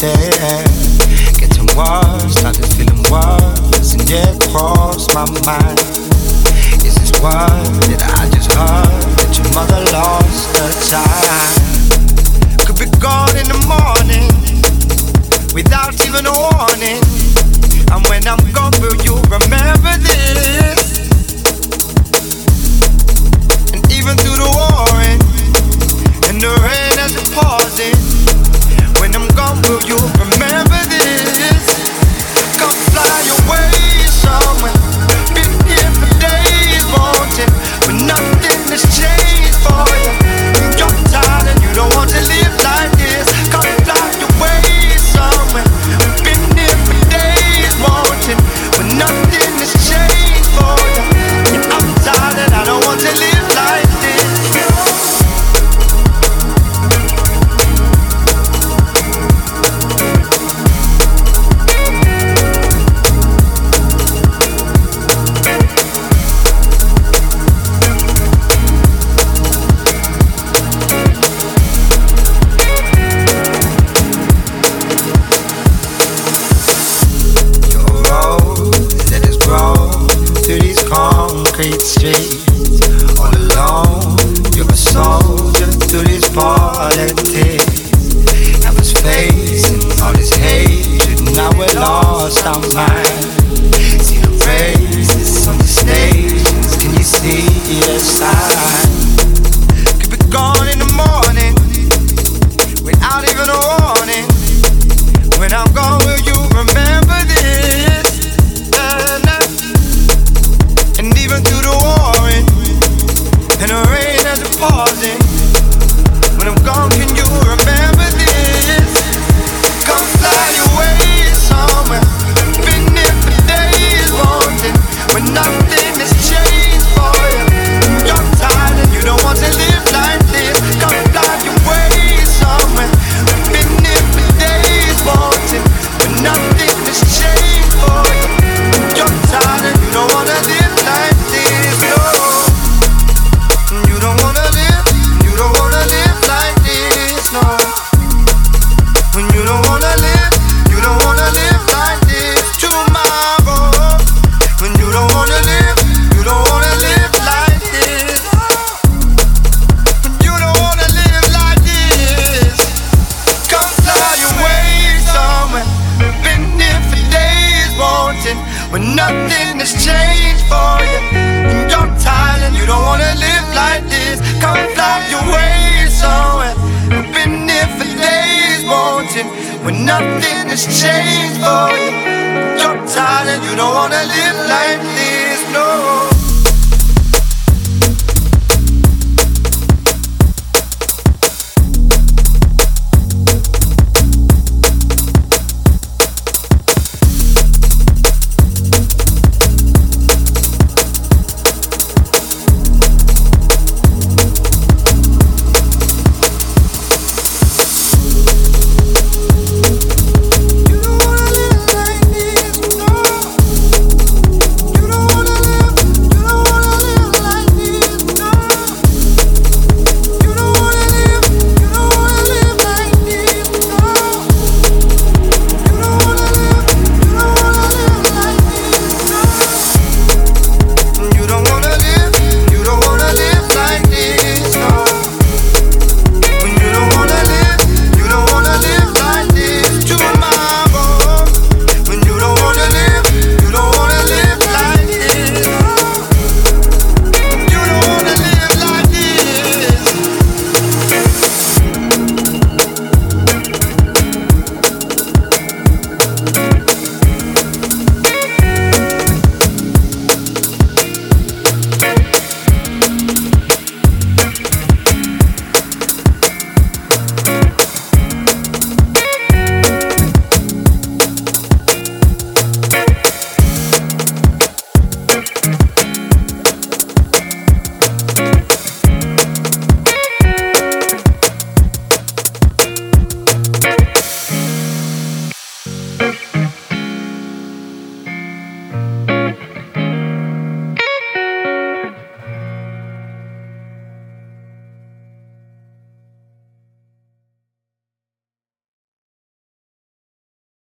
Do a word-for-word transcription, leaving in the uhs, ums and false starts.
stare. Getting worse, started feeling worse, and yet crossed my mind. Is this word that I just heard, that your mother lost her child? Could be gone in the morning, without even a warning. And when I'm gone, will you remember this? And even through the warring and the rain as it pausing, when I'm gone, will you remember this? Come fly away somewhere. Been here for days, wanting, but nothing has changed for you. You're tired and you don't want to live like this. Come fly away somewhere. Been here for days, wanting, but nothing has changed for you. Yeah, I'm tired and I don't want to live like this. Concrete streets, all alone. You're a soldier through this politics. I was facing all this hatred, now we're lost our mind. See the races on the stations, can you see the sign? Could be gone in the morning, without even a warning. When I'm gone, will you remember this? And even through the warring and the rain as it pausing, when I'm gone, can you remember this? Come fly away somewhere. Been here for days, wanting, but nothing has changed for you. You're tired and you don't want to live like this. Come fly away somewhere. Been here for days, wanting, but nothing has changed for you. You're tired and you don't want to live like this, no. You don't wanna live, you don't wanna live like this, no. When you don't wanna live, you don't wanna live like this tomorrow. When you don't wanna live, you don't wanna live like this. When you don't wanna live like this, come fly away somewhere. Been here for days, wanting, when nothing has changed for you. And you're tired and you don't wanna live like this. Come fly away somewhere. I've been here for days, wanting, when nothing has changed for you. You're tired and you don't wanna live like this, no.